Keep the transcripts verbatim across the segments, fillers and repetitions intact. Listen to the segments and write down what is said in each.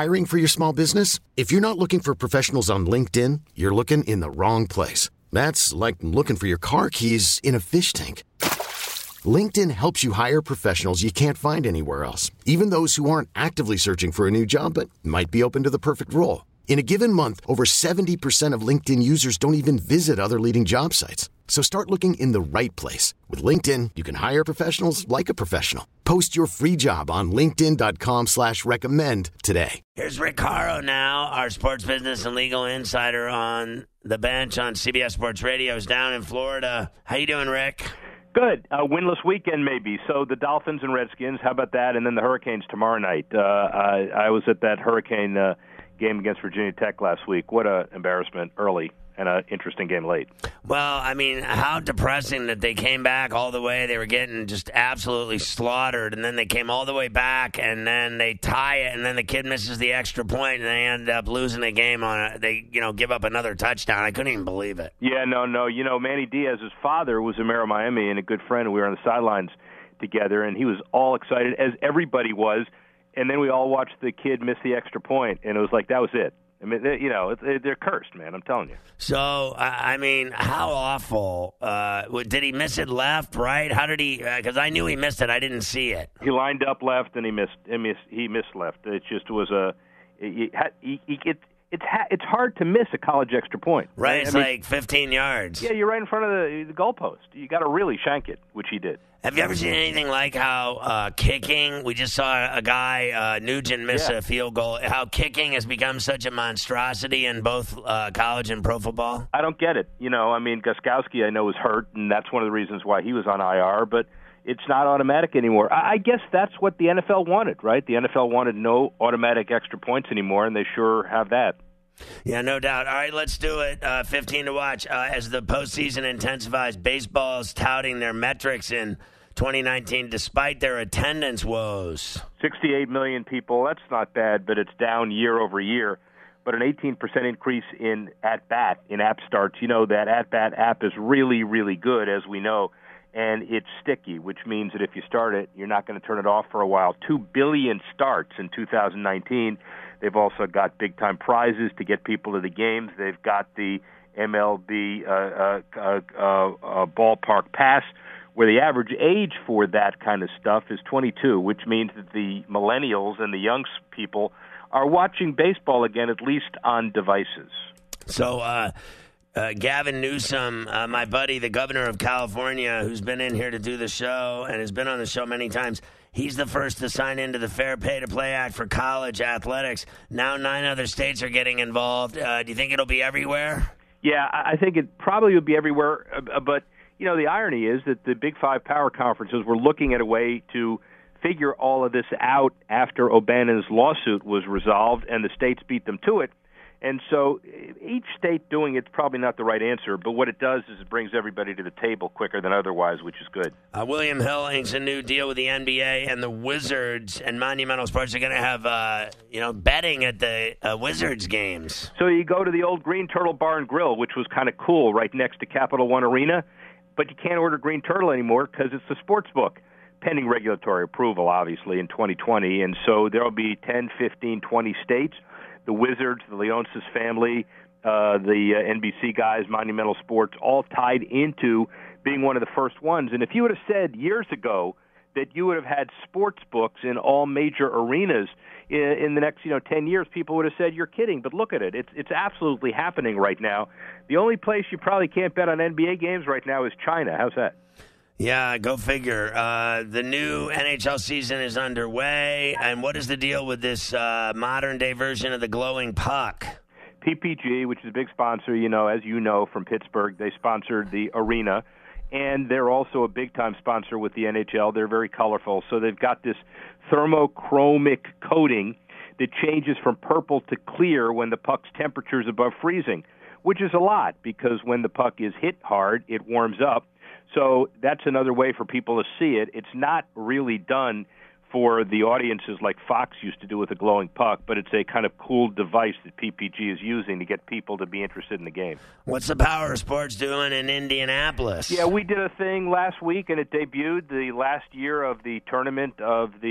Hiring for your small business? If you're not looking for professionals on LinkedIn, you're looking in the wrong place. That's like looking for your car keys in a fish tank. LinkedIn helps you hire professionals you can't find anywhere else, even those who aren't actively searching for a new job but might be open to the perfect role. In a given month, over seventy percent of LinkedIn users don't even visit other leading job sites. So start looking in the right place. With LinkedIn, you can hire professionals like a professional. Post your free job on linkedin.com slash recommend today. Here's Rick Caro now, our sports business and legal insider on the bench on C B S Sports Radio. Is down in Florida. How you doing, Rick? Good. A winless weekend, maybe. So the Dolphins and Redskins, how about that? And then the Hurricanes tomorrow night. Uh, I, I was at that Hurricane uh, game against Virginia Tech last week. What an embarrassment early and an interesting game late. Well, I mean, how depressing that they came back all the way. They were getting just absolutely slaughtered, and then they came all the way back, and then they tie it, and then the kid misses the extra point, and they end up losing the game on it. They, you know, give up another touchdown. I couldn't even believe it. Yeah, no, no. You know, Manny Diaz's father was a mayor of Miami and a good friend. We were on the sidelines together, and he was all excited, as everybody was, and then we all watched the kid miss the extra point, and it was like, that was it. I mean, they, you know, they're cursed, man. I'm telling you. So, I mean, how awful. Uh, did he miss it left, right? How did he? Because uh, I knew he missed it. I didn't see it. He lined up left, and he missed. He missed, he missed left. It just was a. He, he, he, it, it's it's hard to miss a college extra point. Right. right? It's I mean, like fifteen yards. Yeah, you're right in front of the, the goalpost. You got to really shank it, which he did. Have you ever seen anything like how uh, kicking, we just saw a guy, uh, Nugent, miss yeah. a field goal, how kicking has become such a monstrosity in both uh, college and pro football? I don't get it. You know, I mean, Gostkowski, I know, was hurt, and that's one of the reasons why he was on I R, but it's not automatic anymore. I, I guess that's what the N F L wanted, right? The N F L wanted no automatic extra points anymore, and they sure have that. Yeah, no doubt. All right, let's do it. Uh, fifteen to watch. Uh, as the postseason intensifies, baseball's touting their metrics in twenty nineteen despite their attendance woes. sixty-eight million people, that's not bad, but it's down year over year. But an eighteen percent increase in at-bat, in app starts. You know, that at-bat app is really, really good, as we know, and it's sticky, which means that if you start it, you're not going to turn it off for a while. Two billion starts in two thousand nineteen. They've also got big-time prizes to get people to the games. They've got the M L B uh, uh, uh, uh, ballpark pass, where the average age for that kind of stuff is twenty-two, which means that the millennials and the young people are watching baseball again, at least on devices. So, uh, uh, Gavin Newsom, uh, my buddy, the governor of California, who's been in here to do the show and has been on the show many times, he's the first to sign into the Fair Pay to Play Act for college athletics. Now nine other states are getting involved. Uh, do you think it'll be everywhere? Yeah, I think it probably will be everywhere, uh, but, you know, the irony is that the Big Five power conferences were looking at a way to figure all of this out after O'Bannon's lawsuit was resolved, and the states beat them to it. And so each state doing it's probably not the right answer, but what it does is it brings everybody to the table quicker than otherwise, which is good. Uh, William Hill inks a new deal with the N B A, and the Wizards and Monumental Sports are going to have, uh, you know, betting at the uh, Wizards games. So you go to the old Green Turtle Bar and Grill, which was kind of cool, right next to Capital One Arena, but you can't order Green Turtle anymore because it's a sports book, pending regulatory approval, obviously, in twenty twenty. And so there will be ten, fifteen, twenty states. The Wizards, the Leonsis family, uh, the uh, N B C guys, Monumental Sports, all tied into being one of the first ones. And if you would have said years ago that you would have had sports books in all major arenas in, in the next, you know, ten years, people would have said, you're kidding. But look at it. It's, it's absolutely happening right now. The only place you probably can't bet on N B A games right now is China. How's that? Yeah, go figure. Uh, the new N H L season is underway, and what is the deal with this uh, modern-day version of the glowing puck? P P G, which is a big sponsor, you know, as you know, from Pittsburgh, they sponsored the arena, and they're also a big-time sponsor with the N H L. They're very colorful, so they've got this thermochromic coating that changes from purple to clear when the puck's temperature is above freezing, which is a lot, because when the puck is hit hard, it warms up. So that's another way for people to see it. It's not really done for the audiences like Fox used to do with a glowing puck, but it's a kind of cool device that P P G is using to get people to be interested in the game. What's the Power of Sports doing in Indianapolis? Yeah, we did a thing last week, and it debuted the last year of the tournament of the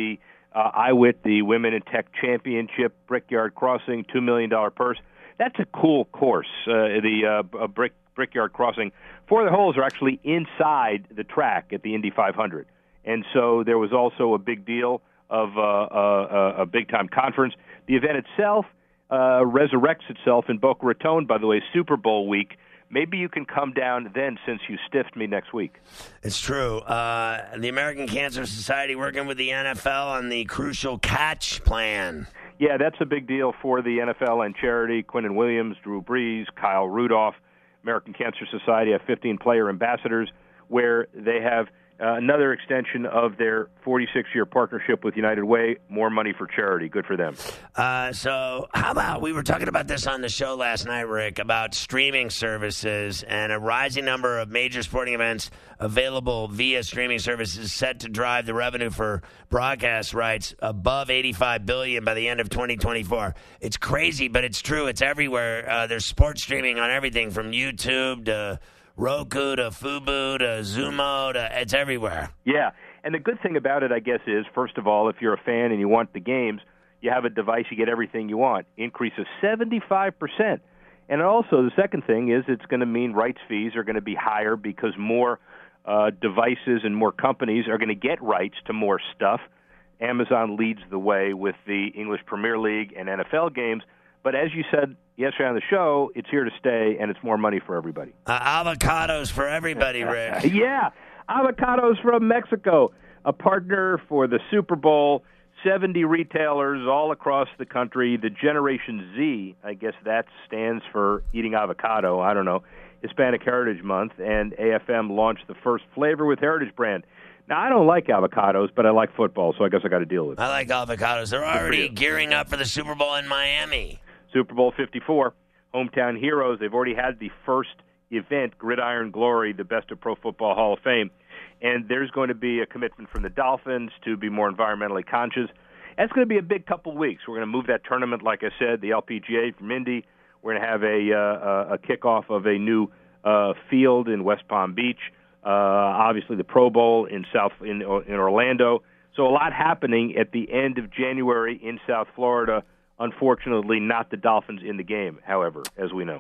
Uh, I W I T, the Women in Tech Championship, Brickyard Crossing, two million dollars purse. That's a cool course, uh, the uh, brick, Brickyard Crossing. Four of the holes are actually inside the track at the Indy five hundred. And so there was also a big deal of uh, uh, a big-time conference. The event itself uh, resurrects itself in Boca Raton, by the way, Super Bowl week. Maybe you can come down then since you stiffed me next week. It's true. Uh, the American Cancer Society working with the N F L on the Crucial Catch plan. Yeah, that's a big deal for the N F L and charity. Quinnen Williams, Drew Brees, Kyle Rudolph. American Cancer Society have fifteen player ambassadors where they have Uh, another extension of their forty-six-year partnership with United Way, more money for charity. Good for them. Uh, so how about, we were talking about this on the show last night, Rick, about streaming services and a rising number of major sporting events available via streaming services set to drive the revenue for broadcast rights above eighty-five billion dollars by the end of twenty twenty-four. It's crazy, but it's true. It's everywhere. Uh, there's sports streaming on everything from YouTube to Roku to Fubo to Zumo to, it's everywhere. Yeah, and the good thing about it, I guess, is, first of all, if you're a fan and you want the games, you have a device, you get everything you want. Increase of seventy-five percent. And also, the second thing is it's going to mean rights fees are going to be higher because more uh, devices and more companies are going to get rights to more stuff. Amazon leads the way with the English Premier League and N F L games. But as you said yesterday on the show, it's here to stay, and it's more money for everybody. Uh, avocados for everybody, Rick. Yeah, avocados from Mexico, a partner for the Super Bowl, seventy retailers all across the country. The Generation Z, I guess that stands for eating avocado, I don't know, Hispanic Heritage Month, and A F M launched the first flavor with Heritage brand. Now, I don't like avocados, but I like football, so I guess I got to deal with it. I like avocados. They're already gearing up for the Super Bowl in Miami. Super Bowl fifty-four, Hometown Heroes. They've already had the first event, Gridiron Glory, the Best of Pro Football Hall of Fame. And there's going to be a commitment from the Dolphins to be more environmentally conscious. That's going to be a big couple of weeks. We're going to move that tournament, like I said, the L P G A from Indy. We're going to have a, uh, a kickoff of a new uh, field in West Palm Beach. Uh, obviously, the Pro Bowl in South in, in Orlando. So a lot happening at the end of January in South Florida. Unfortunately, not the Dolphins in the game, however, as we know.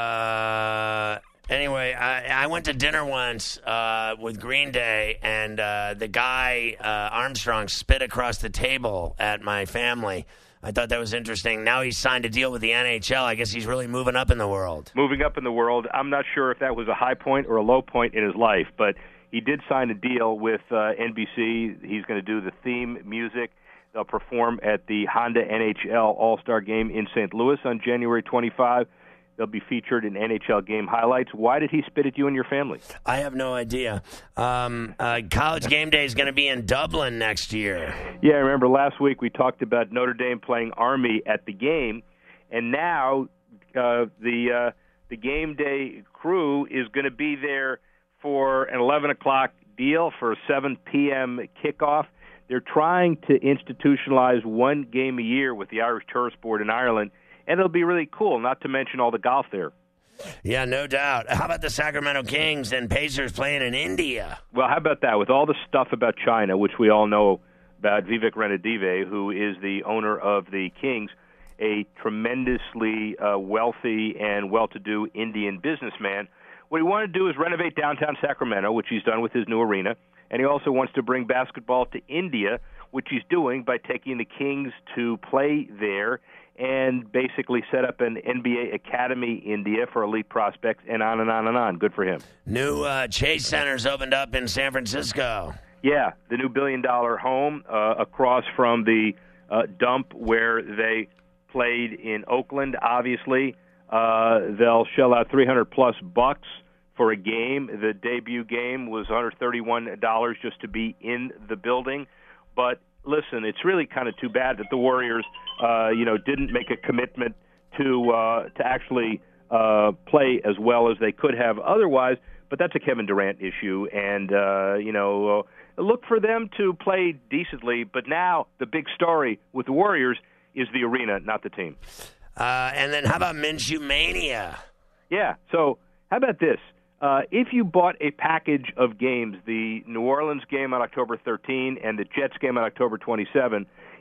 Uh, anyway, I, I went to dinner once uh, with Green Day, and uh, the guy, uh, Armstrong, spit across the table at my family. I thought that was interesting. Now he's signed a deal with the N H L. I guess he's really moving up in the world. Moving up in the world. I'm not sure if that was a high point or a low point in his life, but he did sign a deal with uh, N B C. He's going to do the theme music. They'll perform at the Honda N H L All-Star Game in Saint Louis on January twenty-fifth. They'll be featured in N H L game highlights. Why did he spit at you and your family? I have no idea. Um, uh, College Game Day is going to be in Dublin next year. Yeah, I remember last week we talked about Notre Dame playing Army at the game, and now uh, the uh, the game day crew is going to be there for an eleven o'clock deal for a seven p.m. kickoff. They're trying to institutionalize one game a year with the Irish Tourist Board in Ireland, and it'll be really cool, not to mention all the golf there. Yeah, no doubt. How about the Sacramento Kings and Pacers playing in India? Well, how about that? With all the stuff about China, which we all know about Vivek Ranadive, who is the owner of the Kings, a tremendously uh, wealthy and well-to-do Indian businessman. What he wanted to do is renovate downtown Sacramento, which he's done with his new arena. And he also wants to bring basketball to India, which he's doing by taking the Kings to play there and basically set up an N B A academy in India for elite prospects and on and on and on. Good for him. New uh, Chase Center's opened up in San Francisco. Yeah, the new billion-dollar home uh, across from the uh, dump where they played in Oakland, obviously. Uh, they'll shell out three hundred plus bucks for a game. The debut game was one hundred thirty-one dollars just to be in the building. But listen, it's really kind of too bad that the Warriors, uh, you know, didn't make a commitment to uh, to actually uh, play as well as they could have otherwise. But that's a Kevin Durant issue, and uh, you know, uh, look for them to play decently. But now the big story with the Warriors is the arena, not the team. Uh, and then how about Minshew Mania? Yeah. So how about this? Uh, if you bought a package of games, the New Orleans game on October thirteenth and the Jets game on October twenty-seventh,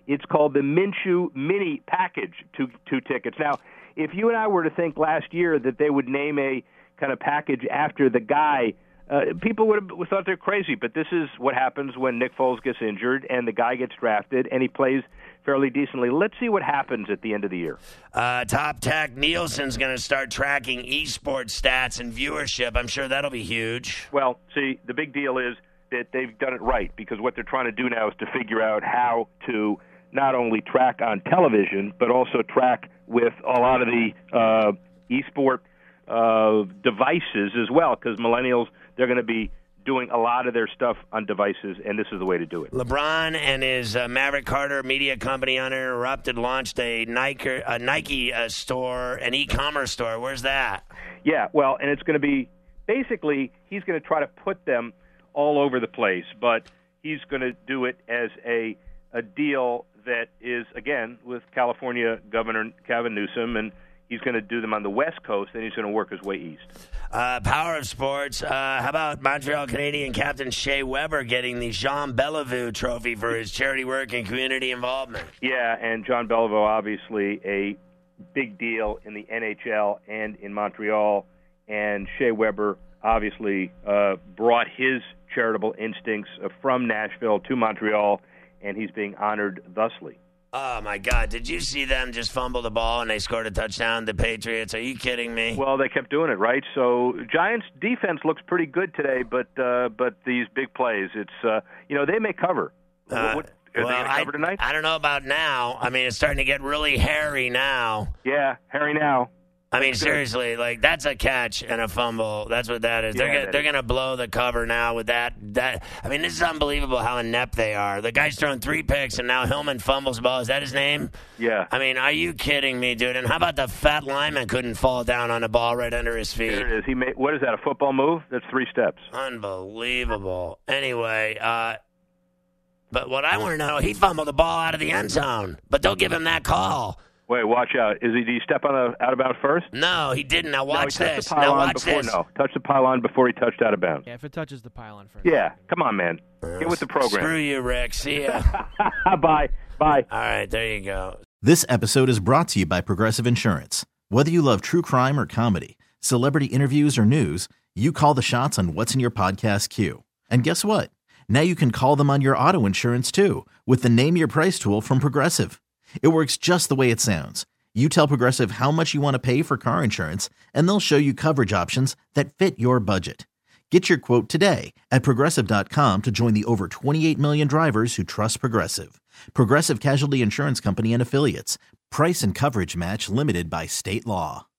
It's called the Minshew Mini Package, two, two tickets. Now, if you and I were to think last year that they would name a kind of package after the guy, uh, people would have thought they're crazy. But this is what happens when Nick Foles gets injured and the guy gets drafted and he plays fairly decently. Let's see what happens at the end of the year. Uh, Top Tech Nielsen's going to start tracking esports stats and viewership. I'm sure that'll be huge. Well, see, the big deal is that they've done it right, because what they're trying to do now is to figure out how to not only track on television, but also track with a lot of the uh, esport uh, devices as well, because millennials, they're going to be doing a lot of their stuff on devices, and this is the way to do it. LeBron and his uh, Maverick Carter media company, Uninterrupted, launched a Nike, a Nike uh, store, an e-commerce store. Where's that? Yeah, well, and it's going to be, basically, he's going to try to put them all over the place, but he's going to do it as a a deal that is, again, with California Governor Gavin Newsom, and he's going to do them on the West Coast, and he's going to work his way east. Uh, Power of Sports, uh, how about Montreal Canadian captain Shea Weber getting the Jean Bellevue Trophy for his charity work and community involvement? Yeah, and John Bellevue, obviously a big deal in the N H L and in Montreal, and Shea Weber obviously uh, brought his charitable instincts from Nashville to Montreal, and he's being honored thusly. Oh, my God. Did you see them just fumble the ball and they scored a touchdown, the Patriots? Are you kidding me? Well, they kept doing it, right? So Giants' defense looks pretty good today, but uh, but these big plays, it's, uh, you know, they may cover. Uh, what, are well, they going to cover tonight? I, I don't know about now. I mean, it's starting to get really hairy now. Yeah, hairy now. I mean, seriously, like, that's a catch and a fumble. That's what that is. Yeah, they're that they're is. going to blow the cover now with that. That I mean, this is unbelievable how inept they are. The guy's thrown three picks, and now Hillman fumbles the ball. Is that his name? Yeah. I mean, are you kidding me, dude? And how about the fat lineman couldn't fall down on the ball right under his feet? There it is. He made, what is that, a football move? That's three steps. Unbelievable. Anyway, uh, but what I want to know, he fumbled the ball out of the end zone, but don't give him that call. Wait, watch out. Is he, did he step on a out of bounds first? No, he didn't. Now watch no, he touched this. The Now pylon watch before, this. No, touch the pylon before he touched out of bounds. Yeah, if it touches the pylon first. Yeah, come on, man. Get with the program. Screw you, Rick. See ya. Bye. Bye. All right, there you go. This episode is brought to you by Progressive Insurance. Whether you love true crime or comedy, celebrity interviews or news, you call the shots on what's in your podcast queue. And guess what? Now you can call them on your auto insurance too with the Name Your Price tool from Progressive. It works just the way it sounds. You tell Progressive how much you want to pay for car insurance, and they'll show you coverage options that fit your budget. Get your quote today at Progressive dot com to join the over twenty-eight million drivers who trust Progressive. Progressive Casualty Insurance Company and Affiliates. Price and coverage match limited by state law.